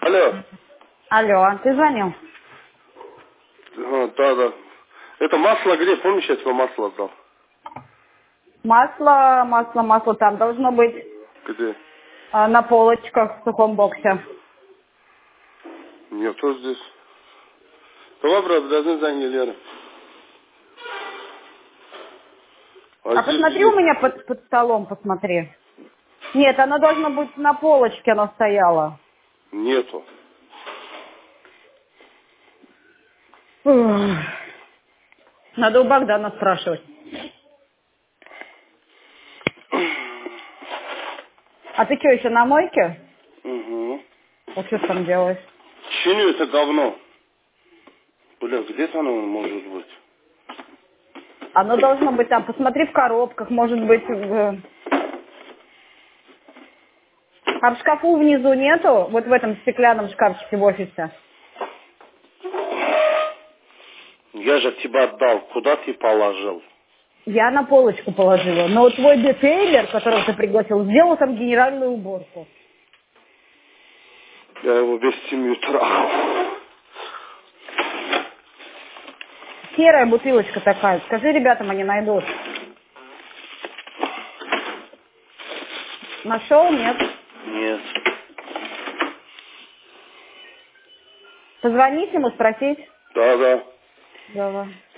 Алло. Алло, ты звонил? Да. Это масло где? Помнишь, я тебе масло отдал? Масло там должно быть Где? на полочках в сухом боксе. Нету здесь. Давай, брат, должны занять Лера. А А здесь посмотри у где? меня под столом, посмотри. Нет, оно должно быть на полочке, оно стояло. Нету. Ух. Надо у Богдана спрашивать. А ты что, еще на мойке? Угу. А что ты там делаешь? Чиню это говно. Бля, где-то оно может быть. Оно должно быть там. Посмотри в коробках, может быть. А в шкафу внизу нету? Вот в этом стеклянном шкафчике в офисе. Я же тебя отдал. Куда ты положил? Я на полочку положила. Но твой детейлер, которого ты пригласил, сделал там генеральную уборку. Я его без семью трахал. Серая бутылочка такая. Скажи ребятам, они найдут. Нашел? Нет. Нет. Позвонить ему, спросить. Да. Давай.